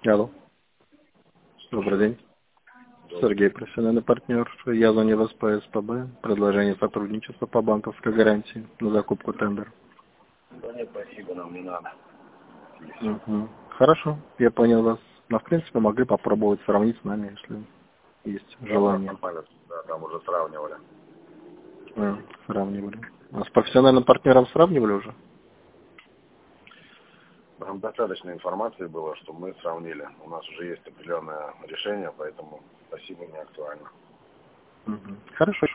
Алло, добрый день. Сергей, профессиональный партнер. Я звоню вас по СПБ. Предложение сотрудничества по банковской гарантии на закупку тендер. Да нет, спасибо, нам не надо. Угу. Хорошо, я понял вас. Но в принципе могли попробовать сравнить с нами, если есть желание. Нормально, да, там уже сравнивали. Сравнивали. А с профессиональным партнером сравнивали уже? Нам достаточно информации было, что мы сравнили. У нас уже есть определенное решение, поэтому спасибо, не актуально. Хорошо.